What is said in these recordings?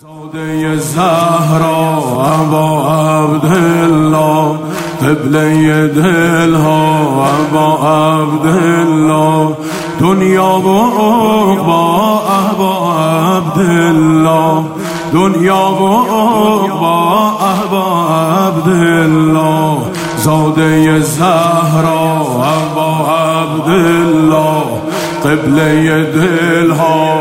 زاده زهرا ابا عبدالله قبله دلها ابا عبدالله دنیا و عقبا ابا عبدالله دنیا و عقبا ابا عبدالله زاده زهرا ابا عبدالله قبله دلها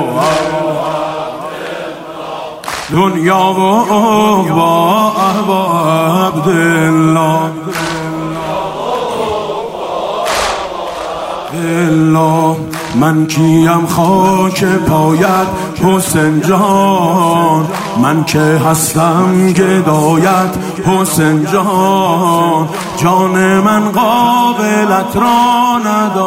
دنیا و عقبا ابا عبدالله من کیم خاک پایت حسین جان، من که هستم گدایت حسین جان، جان من قابلت را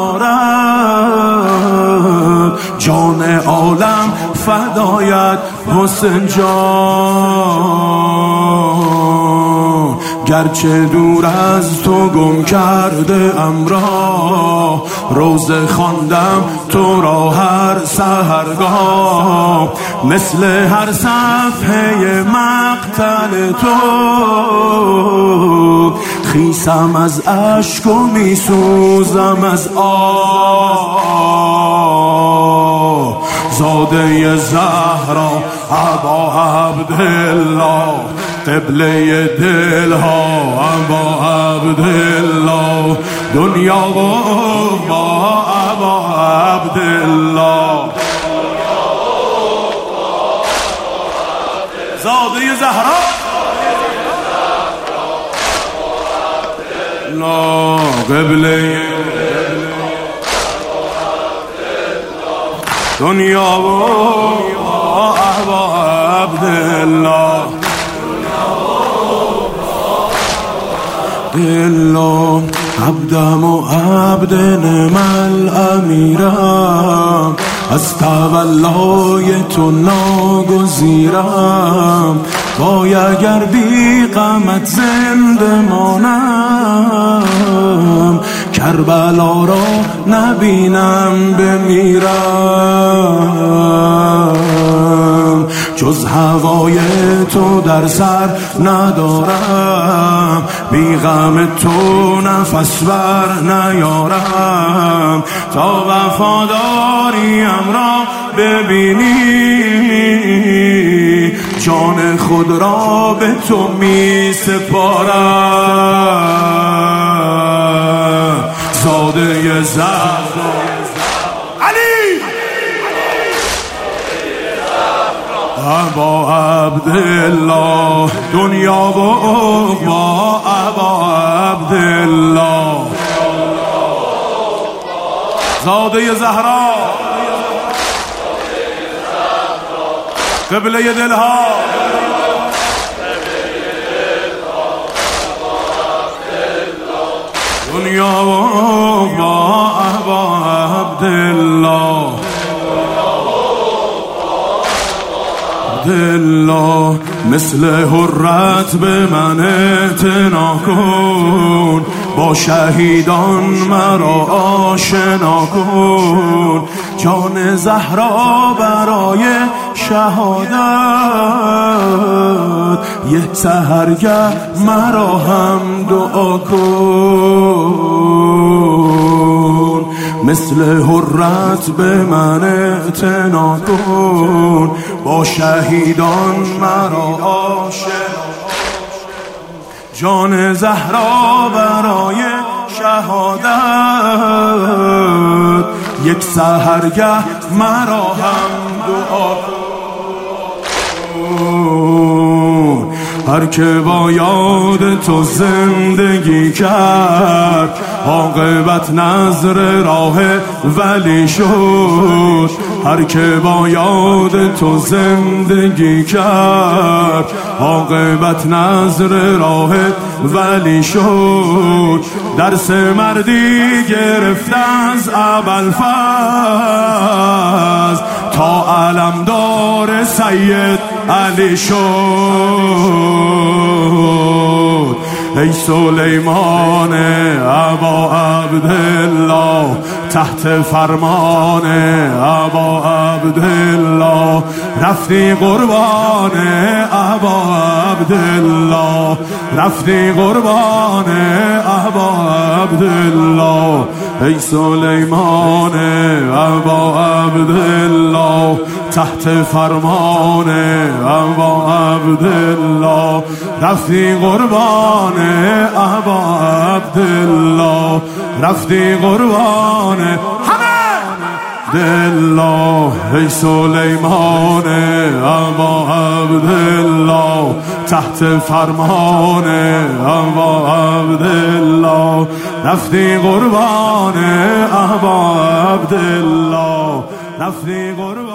ندارد، جان عالم فدایت حسین جان، گرچه دور از تو گم کرده ام را، روزه خواندم تو را هر سحرگاه، مثل هر صفحه مقتل تو خیسم از اشک و میسوزم از آه. زاده زهرا ابا عبدالله قبله دلها ابا عبدالله دنیا و عقبا ابا عبدالله زاده زهرا لا قبله دنیا و ابا عبدالله دلا عبدم و عبد نعم الامیرم، از تولای تو ناگزیرم، وای اگر بی غمت زنده مانم، کربلا را نبینم بمیرم، جز هوای تو در سر ندارم، بی غم تو نفس بر نیارم، تا وفاداریم را ببینی جان خود را به تو می سپارم. زاده زهرا علی ابا عبدالله دنیا و عقبا ابا عبدالله زاده زهرا قبله دلها دنیا و عقبا ابا عبدالله عبدالله مثل حرت به من اعتنا کن، با شهیدان مرا آشنا کن، جان زهرا برای شهادت یه سحرگه مرا هم دعا کن، مثل حرت به من اعتنا کن، با شهیدان مرا آشنا، جان زهرا برای شهادت یک سحرگه مرا هم دعا کن. هر که با یاد تو زندگی کرد، عاقبت نظر راه ولی شد، هر که با یاد تو زندگی کرد، عاقبت نظر راه ولی شد، درس مردی گرفت از ابوالفضل تا علمدار سید علی شد، ای سلیمان ابا عبدالله، تحت فرمان ابا عبدالله رفتی قربان ابا عبدالله، رفتی قربان ابا عبدالله. ای سلیمان ابا عبدالله، تحت فرمان ابا عبدالله رفتی قربان ابا عبدالله، رفتی قربان عبدالله. ای سلیمان ابا عبدالله، تحت فرمان ابا عبدالله رفتی قربان ابا عبدالله، رفتی قربان